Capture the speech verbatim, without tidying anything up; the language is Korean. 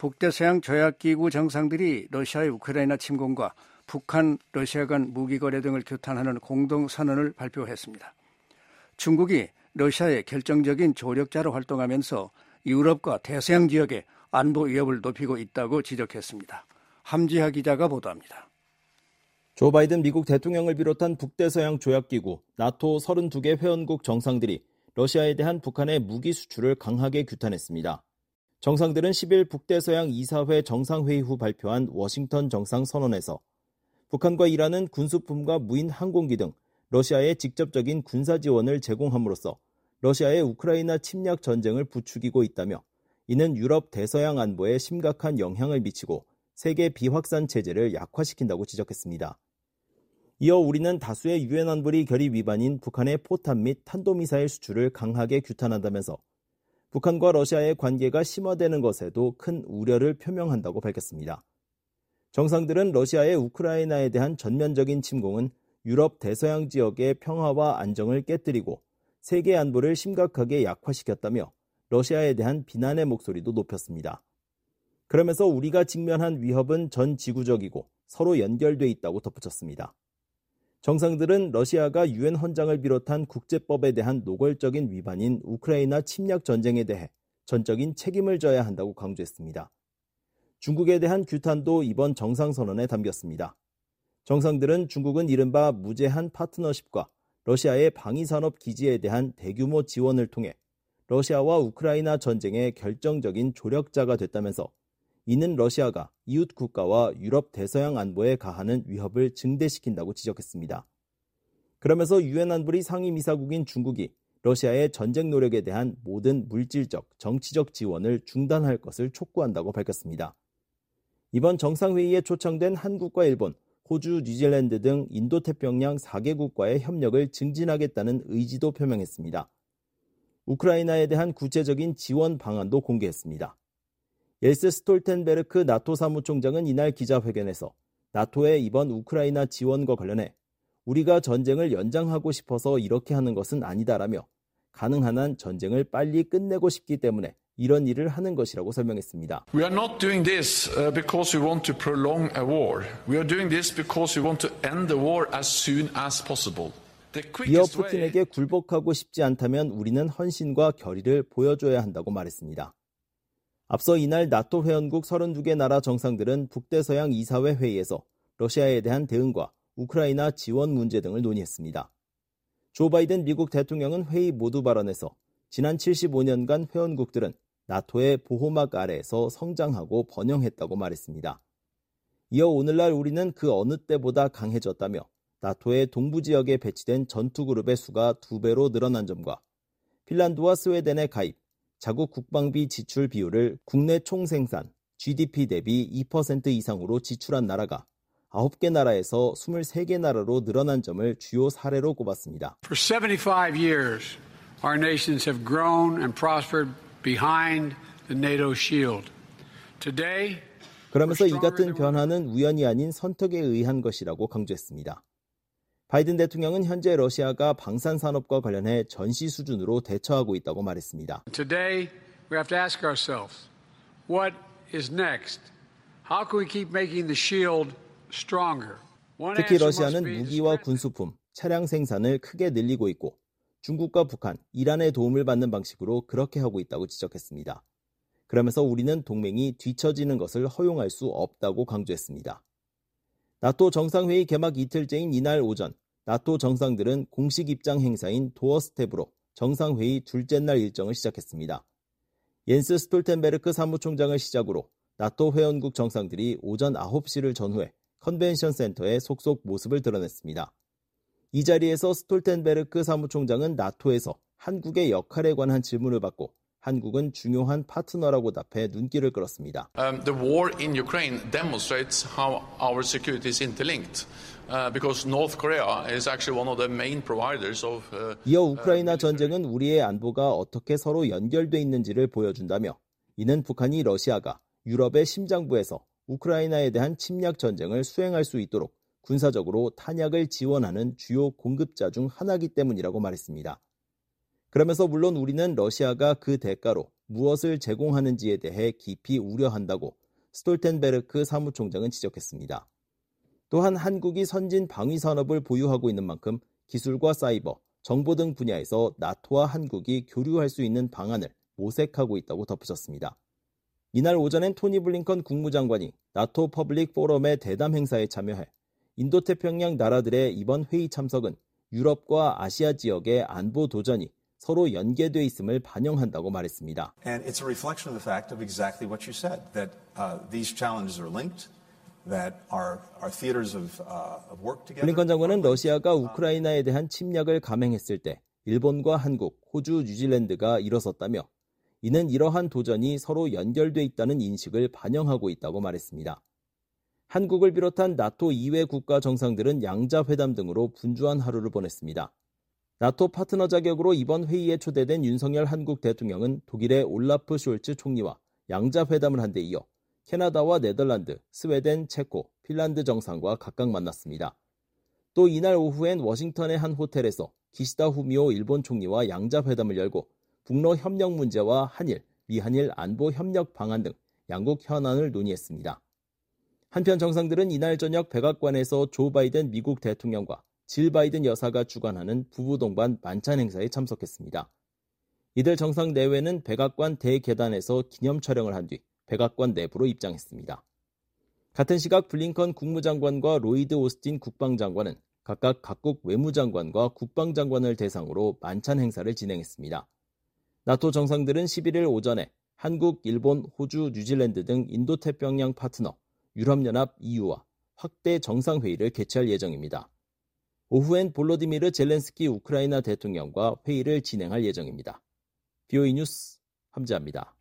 북대서양 조약기구 정상들이 러시아의 우크라이나 침공과 북한, 러시아 간 무기 거래 등을 규탄하는 공동선언을 발표했습니다. 중국이 러시아의 결정적인 조력자로 활동하면서 유럽과 대서양 지역의 안보 위협을 높이고 있다고 지적했습니다. 함지하 기자가 보도합니다. 조 바이든 미국 대통령을 비롯한 북대서양 조약기구, 나토 서른두 개 회원국 정상들이 러시아에 대한 북한의 무기 수출을 강하게 규탄했습니다. 정상들은 십일 북대서양 이사회 정상회의 후 발표한 워싱턴 정상선언에서 북한과 이란은 군수품과 무인 항공기 등 러시아에 직접적인 군사 지원을 제공함으로써 러시아의 우크라이나 침략 전쟁을 부추기고 있다며 이는 유럽 대서양 안보에 심각한 영향을 미치고 세계 비확산 체제를 약화시킨다고 지적했습니다. 이어 우리는 다수의 유엔 안보리 결의 위반인 북한의 포탄 및 탄도미사일 수출을 강하게 규탄한다면서 북한과 러시아의 관계가 심화되는 것에도 큰 우려를 표명한다고 밝혔습니다. 정상들은 러시아의 우크라이나에 대한 전면적인 침공은 유럽 대서양 지역의 평화와 안정을 깨뜨리고 세계 안보를 심각하게 약화시켰다며 러시아에 대한 비난의 목소리도 높였습니다. 그러면서 우리가 직면한 위협은 전 지구적이고 서로 연결돼 있다고 덧붙였습니다. 정상들은 러시아가 유엔 헌장을 비롯한 국제법에 대한 노골적인 위반인 우크라이나 침략 전쟁에 대해 전적인 책임을 져야 한다고 강조했습니다. 중국에 대한 규탄도 이번 정상선언에 담겼습니다. 정상들은 중국은 이른바 무제한 파트너십과 러시아의 방위산업 기지에 대한 대규모 지원을 통해 러시아와 우크라이나 전쟁의 결정적인 조력자가 됐다면서 이는 러시아가 이웃 국가와 유럽 대서양 안보에 가하는 위협을 증대시킨다고 지적했습니다. 그러면서 유엔 안보리 상임이사국인 중국이 러시아의 전쟁 노력에 대한 모든 물질적, 정치적 지원을 중단할 것을 촉구한다고 밝혔습니다. 이번 정상회의에 초청된 한국과 일본, 호주, 뉴질랜드 등 인도태평양 사 개국과의 협력을 증진하겠다는 의지도 표명했습니다. 우크라이나에 대한 구체적인 지원 방안도 공개했습니다. 옐스 스톨텐베르크 나토 사무총장은 이날 기자회견에서 나토의 이번 우크라이나 지원과 관련해 우리가 전쟁을 연장하고 싶어서 이렇게 하는 것은 아니다라며 가능한 한 전쟁을 빨리 끝내고 싶기 때문에 이런 일을 하는 것이라고 설명했습니다. We are not doing this because we want to prolong a war. We are doing this because we want to end the war as soon as possible. 이어 푸틴에게 굴복하고 싶지 않다면 우리는 헌신과 결의를 보여줘야 한다고 말했습니다. 앞서 이날 나토 회원국 서른두 개 나라 정상들은 북대서양 이사회 회의에서 러시아에 대한 대응과 우크라이나 지원 문제 등을 논의했습니다. 조 바이든 미국 대통령은 회의 모두 발언에서 지난 칠십오 년간 회원국들은 나토의 보호막 아래에서 성장하고 번영했다고 말했습니다. 이어 오늘날 우리는 그 어느 때보다 강해졌다며 나토의 동부 지역에 배치된 전투그룹의 수가 두 배로 늘어난 점과 핀란드와 스웨덴의 가입, 자국 국방비 지출 비율을 국내 총생산, 지디피 대비 이 퍼센트 이상으로 지출한 나라가 아홉 개 나라에서 스물세 개 나라로 늘어난 점을 주요 사례로 꼽았습니다. For seventy-five years, our nations have grown and prospered behind the NATO shield. Today, 그러면서 이 같은 변화는 우연이 아닌 선택에 의한 것이라고 강조했습니다. 바이든 대통령은 현재 러시아가 방산 산업과 관련해 전시 수준으로 대처하고 있다고 말했습니다. Today, we have to ask ourselves, what is next? How can we keep making the shield stronger? 특히 러시아는 무기와 군수품, 차량 생산을 크게 늘리고 있고 중국과 북한, 이란의 도움을 받는 방식으로 그렇게 하고 있다고 지적했습니다. 그러면서 우리는 동맹이 뒤처지는 것을 허용할 수 없다고 강조했습니다. 나토 정상회의 개막 이틀째인 이날 오전, 나토 정상들은 공식 입장 행사인 도어 스텝으로 정상회의 둘째 날 일정을 시작했습니다. 옌스 스톨텐베르크 사무총장을 시작으로 나토 회원국 정상들이 오전 아홉 시를 전후해 컨벤션 센터에 속속 모습을 드러냈습니다. 이 자리에서 스톨텐베르크 사무총장은 나토에서 한국의 역할에 관한 질문을 받고 한국은 중요한 파트너라고 답해 눈길을 끌었습니다. Um, the war in Ukraine demonstrates how our security is interlinked. Uh, because North Korea is actually one of the main providers of. Uh, 이어 우크라이나 전쟁은 우리의 안보가 어떻게 서로 연결돼 있는지를 보여준다며 이는 북한이 러시아가 유럽의 심장부에서 우크라이나에 대한 침략 전쟁을 수행할 수 있도록 군사적으로 탄약을 지원하는 주요 공급자 중 하나이기 때문이라고 말했습니다. 그러면서 물론 우리는 러시아가 그 대가로 무엇을 제공하는지에 대해 깊이 우려한다고 스톨텐베르크 사무총장은 지적했습니다. 또한 한국이 선진 방위 산업을 보유하고 있는 만큼 기술과 사이버, 정보 등 분야에서 나토와 한국이 교류할 수 있는 방안을 모색하고 있다고 덧붙였습니다. 이날 오전엔 토니 블링컨 국무장관이 나토 퍼블릭 포럼의 대담 행사에 참여해 인도태평양 나라들의 이번 회의 참석은 유럽과 아시아 지역의 안보 도전이 서로 연계돼 있음을 반영한다고 말했습니다. And it's a reflection of the fact of exactly what you said, that uh, these challenges are linked, that our our theaters of uh, of work together. 블링컨 장관은 러시아가 우크라이나에 대한 침략을 감행했을 때 일본과 한국, 호주, 뉴질랜드가 일어섰다며 이는 이러한 도전이 서로 연결돼 있다는 인식을 반영하고 있다고 말했습니다. 한국을 비롯한 나토 이외 국가 정상들은 양자회담 등으로 분주한 하루를 보냈습니다. 나토 파트너 자격으로 이번 회의에 초대된 윤석열 한국 대통령은 독일의 올라프 숄츠 총리와 양자회담을 한 데 이어 캐나다와 네덜란드, 스웨덴, 체코, 핀란드 정상과 각각 만났습니다. 또 이날 오후엔 워싱턴의 한 호텔에서 기시다 후미오 일본 총리와 양자회담을 열고 북러 협력 문제와 한일, 미한일 안보 협력 방안 등 양국 현안을 논의했습니다. 한편 정상들은 이날 저녁 백악관에서 조 바이든 미국 대통령과 질 바이든 여사가 주관하는 부부 동반 만찬 행사에 참석했습니다. 이들 정상 내외는 백악관 대계단에서 기념 촬영을 한 뒤 백악관 내부로 입장했습니다. 같은 시각 블링컨 국무장관과 로이드 오스틴 국방장관은 각각 각국 외무장관과 국방장관을 대상으로 만찬 행사를 진행했습니다. 나토 정상들은 십일일 오전에 한국, 일본, 호주, 뉴질랜드 등 인도태평양 파트너, 유럽연합 이유와 확대 정상회의를 개최할 예정입니다. 오후엔 볼로디미르 젤렌스키 우크라이나 대통령과 회의를 진행할 예정입니다. 비오이 뉴스 함지아입니다.